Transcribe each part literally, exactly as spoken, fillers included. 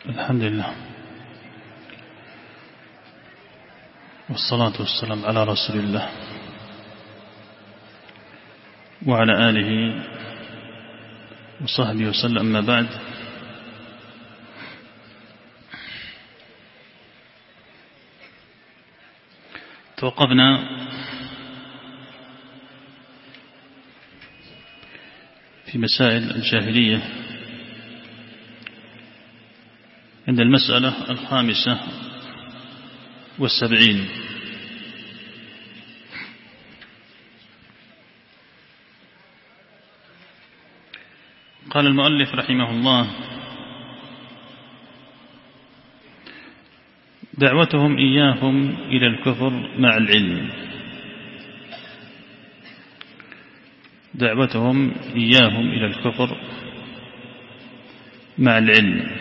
الحمد لله والصلاة والسلام على رسول الله وعلى آله وصحبه وسلم. أما بعد، توقفنا في مسائل الجاهلية عند المسألة الخامسة والسبعين. قال المؤلف رحمه الله: دعوتهم إياهم إلى الكفر مع العلم دعوتهم إياهم إلى الكفر مع العلم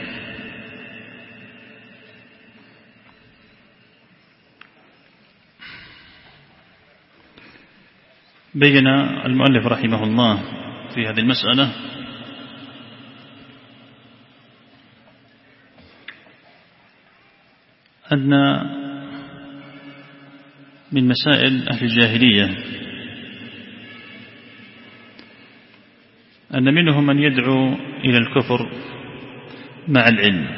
بين المؤلف رحمه الله في هذه المسألة أن من مسائل أهل الجاهلية أن منهم من يدعو إلى الكفر مع العلم،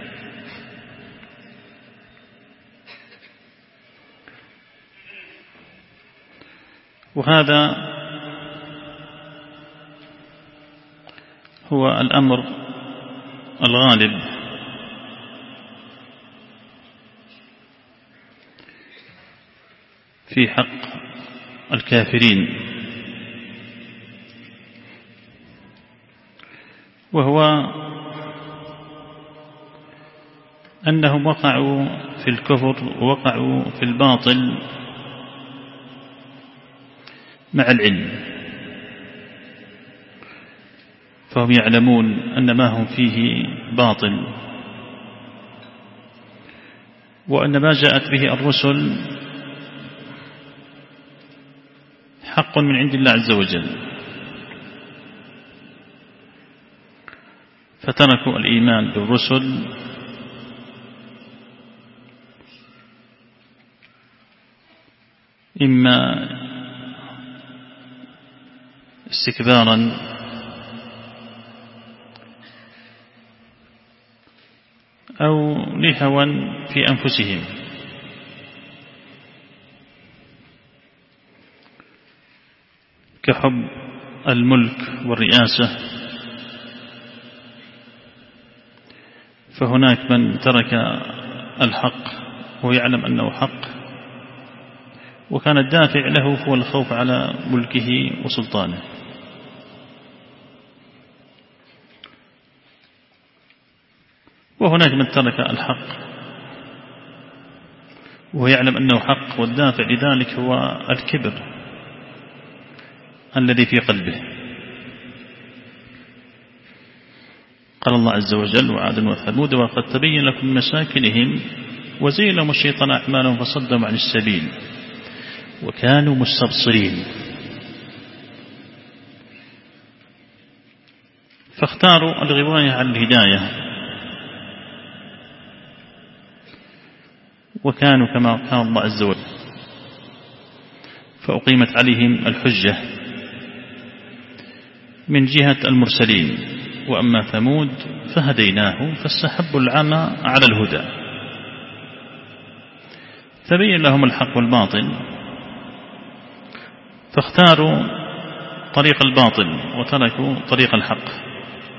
وهذا هو الأمر الغالب في حق الكافرين، وهو أنهم وقعوا في الكفر ووقعوا في الباطل مع العلم، فهم يعلمون أن ما هم فيه باطل، وأن ما جاءت به الرسل حق من عند الله عز وجل، فتركوا الإيمان بالرسل إما استكبارا أو لهوى في أنفسهم، كحب الملك والرئاسة. فهناك من ترك الحق وهو يعلم أنه حق، وكان الدافع له هو الخوف على ملكه وسلطانه، وهناك من ترك الحق وهو يعلم أنه حق، والدافع لذلك هو الكبر الذي في قلبه. قال الله عز وجل: وعادا وثمود وقد تبين لكم من مساكنهم وزين لهم الشيطان أعمالهم فصدهم عن السبيل وكانوا مستبصرين. فاختاروا الغواية عن الهداية، وكانوا كما قال الله عز وجل: فأقيمت عليهم الحجة من جهة المرسلين، وأما ثمود فهديناهم فاستحبوا العمى على الهدى فبين لهم الحق والباطل، فاختاروا طريق الباطل وتركوا طريق الحق.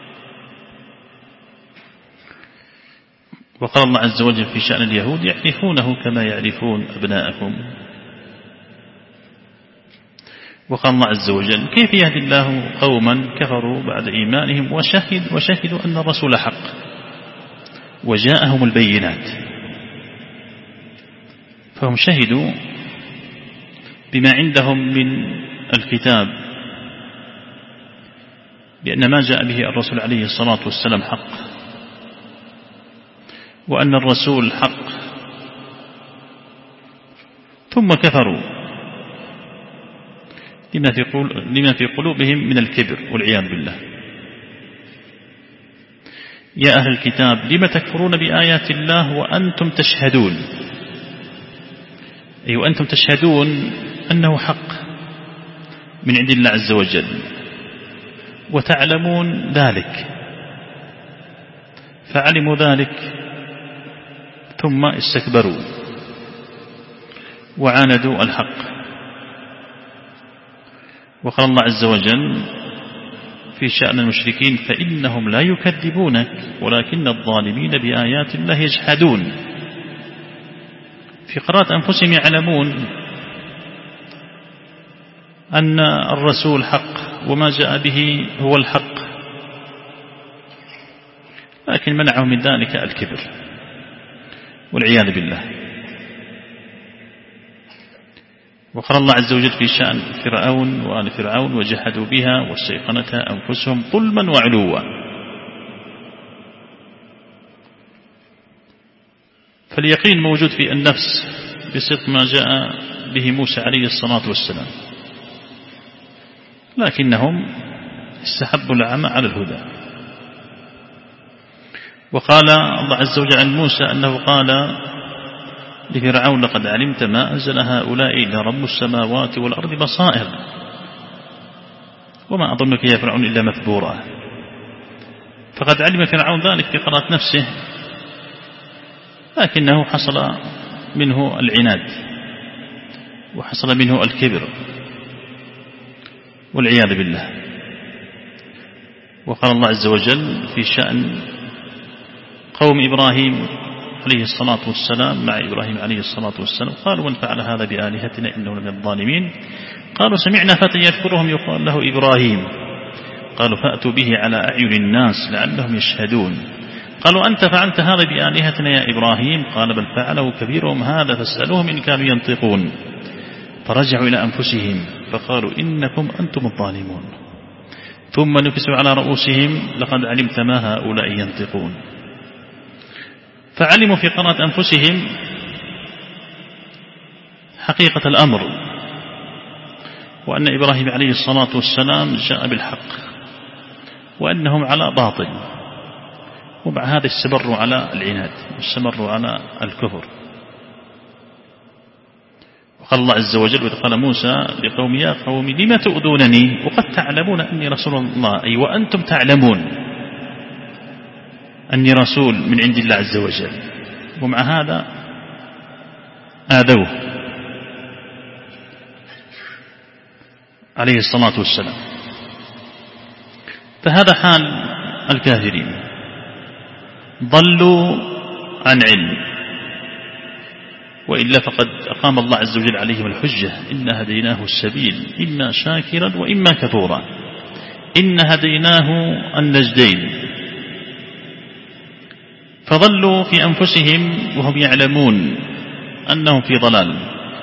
وقال الله عز وجل في شأن اليهود: يعرفونه كما يعرفون أبناءكم. وقال الله عز وجل: كيف يهدي الله قوما كفروا بعد إيمانهم وشهد وشهدوا أن الرسول حق وجاءهم البينات. فهم شهدوا بما عندهم من الكتاب بأن ما جاء به الرسول عليه الصلاة والسلام حق، وأن الرسول حق، ثم كفروا لما في لما في قلوبهم من الكبر والعياذ بالله. يا أهل الكتاب لم تكفرون بآيات الله وأنتم تشهدون، أي أيوة وأنتم تشهدون أنه حق من عند الله عز وجل وتعلمون ذلك، فعلموا ذلك ثم استكبروا وعاندوا الحق. وقال الله عز وجل في شأن المشركين فإنهم لا يكذبونك ولكن الظالمين بآيات الله يجحدون. في قراءة أنفسهم يعلمون أن الرسول حق وما جاء به هو الحق، لكن منعهم من ذلك الكبر والعياذ بالله. وقال الله عز وجل في شأن فرعون وآل فرعون وجحدوا بها واستيقنتها أنفسهم ظلما وعلوا. فاليقين موجود في النفس بصدق ما جاء به موسى عليه الصلاة والسلام، لكنهم استحبوا العمى على الهدى. وقال الله عز وجل عن موسى أنه قال لفرعون لقد علمت ما أنزل هؤلاء إلا رب السماوات والأرض بصائر وما أظنك يا فرعون إلا مثبورا. فقد علم فرعون ذلك في قراءة نفسه، لكنه حصل منه العناد وحصل منه الكبر والعياذ بالله. وقال الله عز وجل في شأن قوم إبراهيم عليه الصلاة والسلام مع إبراهيم عليه الصلاة والسلام قالوا من فعل هذا بآلهتنا إنه من الظالمين. قالوا سمعنا فتى يذكرهم يقال له إبراهيم، قالوا فأتوا به على أعين الناس لعلهم يشهدون. قالوا أنت فعلت هذا بآلهتنا يا إبراهيم؟ قال بل فعله كبيرهم هذا فاسألوهم إن كانوا ينطقون. فرجعوا إلى أنفسهم فقالوا إنكم أنتم الظالمون، ثم نكسوا على رؤوسهم لقد علمت ما هؤلاء ينطقون. فعلموا في قراءة أنفسهم حقيقة الأمر، وأن إبراهيم عليه الصلاة والسلام جاء بالحق وأنهم على باطل، ومع هذا استمروا على العناد واستمروا على الكفر. وقال الله عز وجل وإذ قال موسى لقوم يا قوم لم تؤذونني وقد تعلمون أني رسول الله، أي وأنتم تعلمون أني رسول من عند الله عز وجل، ومع هذا آذوه عليه الصلاة والسلام. فهذا حال الكافرين، ضلوا عن علم، وإلا فقد أقام الله عز وجل عليهم الحجة إنا هديناه السبيل إما شاكرا وإما كفورا، إنا هديناه النجدين. فضلوا في أنفسهم وهم يعلمون أنهم في ضلال،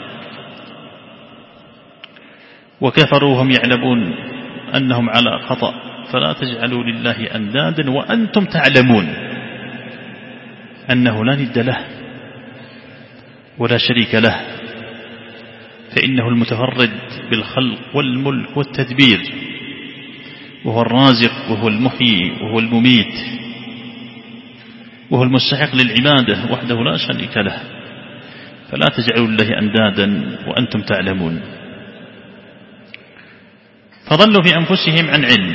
وكفروا وهم يعلمون أنهم على خطأ. فلا تجعلوا لله أندادا وأنتم تعلمون أنه لا ند له ولا شريك له، فإنه المتفرد بالخلق والملك والتدبير، وهو الرازق وهو المحيي وهو المميت، وهو المستحق للعبادة وحده لا شريك له. فلا تجعلوا لله أندادا وأنتم تعلمون. فضلوا في أنفسهم عن علم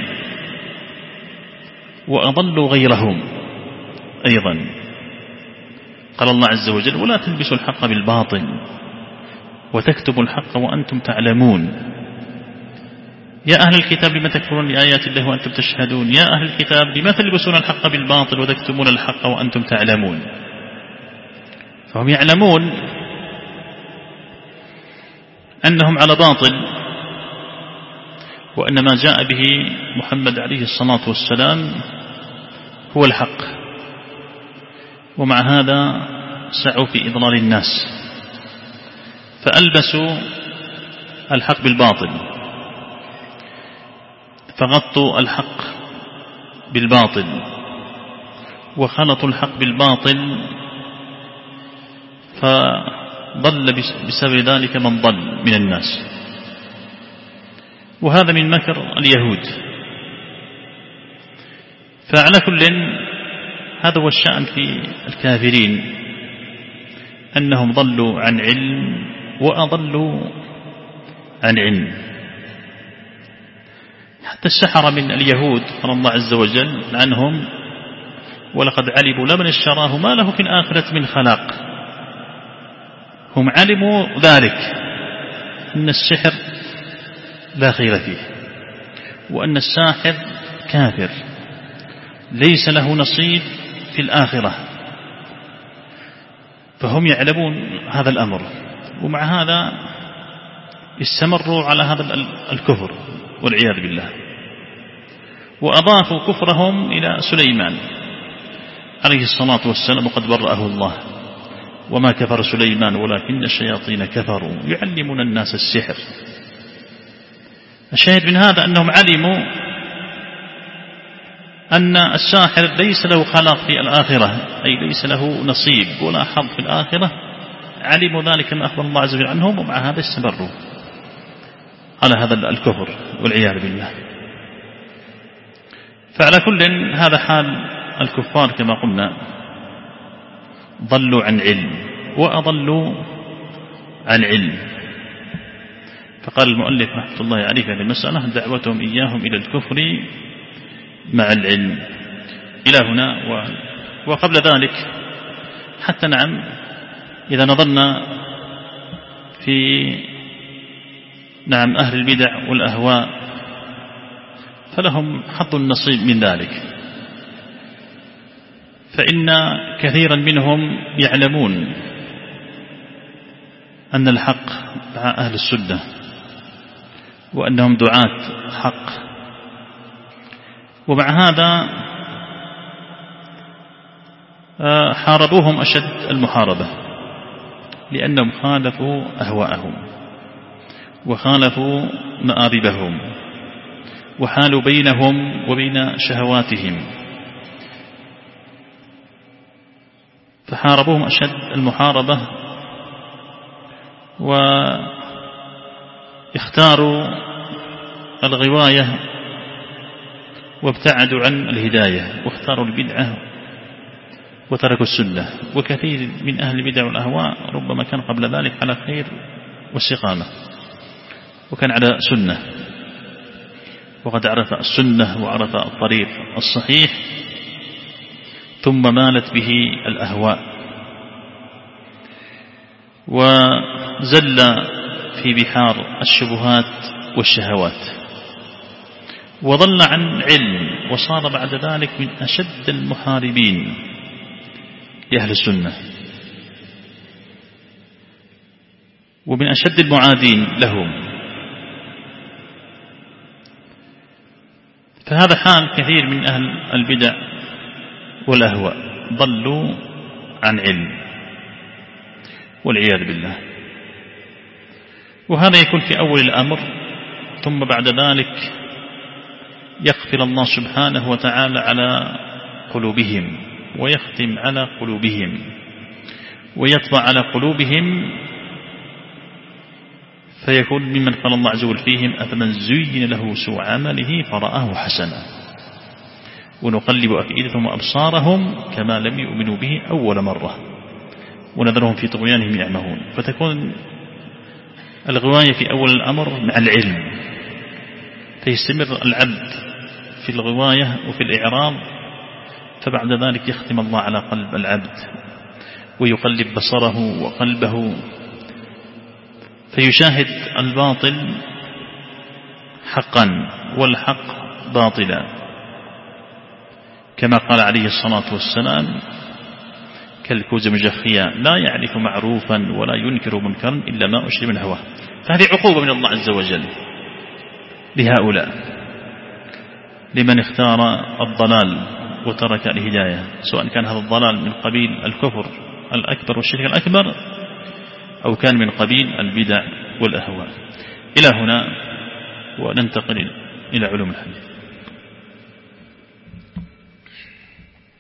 وأضلوا غيرهم أيضا. قال الله عز وجل ولا تلبسوا الحق بالباطل وتكتبوا الحق وأنتم تعلمون. يا أهل الكتاب لم تكفرون بآيات الله وأنتم تشهدون. يا أهل الكتاب لم تلبسون الحق بالباطل وتكتمون الحق وأنتم تعلمون. فهم يعلمون أنهم على باطل، وأن ما جاء به محمد عليه الصلاة والسلام هو الحق، ومع هذا سعوا في إضلال الناس، فألبسوا الحق بالباطل، فغطوا الحق بالباطل، وخلطوا الحق بالباطل، فضل بسبب ذلك من ضل من الناس. وهذا من مكر اليهود. فعلى كل هذا هو الشأن في الكافرين، أنهم ضلوا عن علم وأضلوا عن علم. حتى السحرة من اليهود قال الله عز وجل عنهم: ولقد علموا لمن اشتراه ما له في الآخرة من خلاق. هم علموا ذلك، أن السحر لا خير فيه، وأن الساحر كافر ليس له نصيب في الآخرة، فهم يعلمون هذا الأمر، ومع هذا استمروا على هذا الكفر والعياذ بالله، وأضافوا كفرهم إلى سليمان عليه الصلاة والسلام وقد برأه الله: وما كفر سليمان ولكن الشياطين كفروا يعلمون الناس السحر. الشاهد من هذا أنهم علموا أن الساحر ليس له خلاق في الآخرة، أي ليس له نصيب ولا حظ في الآخرة. علموا ذلك كما أخبر الله عز وجل عنهم، ومع هذا استمروا على هذا الكفر والعياذ بالله. فعلى كل هذا حال الكفار كما قلنا، ضلوا عن علم وأضلوا عن علم. فقال المؤلف رحمة الله عليه في هذه المسألة: دعوتهم إياهم إلى الكفر مع العلم. إلى هنا وقبل ذلك حتى نعم إذا نظرنا في نعم أهل البدع والأهواء فلهم حظ النصيب من ذلك، فإن كثيرا منهم يعلمون أن الحق مع أهل السنة وأنهم دعاة حق، ومع هذا حاربوهم أشد المحاربة، لأنهم خالفوا أهواءهم وخالفوا مآربهم وحالوا بينهم وبين شهواتهم، فحاربوهم أشد المحاربة واختاروا الغواية وابتعدوا عن الهداية واختاروا البدعة وتركوا السنة. وكثير من أهل البدع والأهواء ربما كان قبل ذلك على خير واستقامة وكان على سنة، وقد عرف السنة وعرف الطريق الصحيح، ثم مالت به الأهواء وزل في بحار الشبهات والشهوات وضل عن علم، وصار بعد ذلك من أشد المحاربين لأهل السنة ومن أشد المعادين لهم. فهذا حال كثير من أهل البدع والأهواء، ضلوا عن علم والعياذ بالله. وهذا يكون في أول الأمر، ثم بعد ذلك يقفل الله سبحانه وتعالى على قلوبهم ويختم على قلوبهم ويطبع على قلوبهم، فيكون ممن قال الله عز وجل فيهم: أفمن زين له سوء عمله فرآه حسنا ونقلب أفئدتهم وأبصارهم كما لم يؤمنوا به أول مرة ونذرهم في طغيانهم يعمهون. فتكون الغواية في أول الأمر مع العلم، فيستمر العبد في الغواية وفي الإعراض، فبعد ذلك يختم الله على قلب العبد ويقلب بصره وقلبه، فيشاهد الباطل حقا والحق باطلا، كما قال عليه الصلاة والسلام: كالكوز مجخيا لا يعرف معروفا ولا ينكر منكرا إلا ما أشرب من هواه. فهذه عقوبة من الله عز وجل لهؤلاء، لمن اختار الضلال وترك الهداية، سواء كان هذا الضلال من قبيل الكفر الأكبر والشرك الأكبر أو كان من قبيل البدع والأهواء. إلى هنا وننتقل إلى علوم الحديث.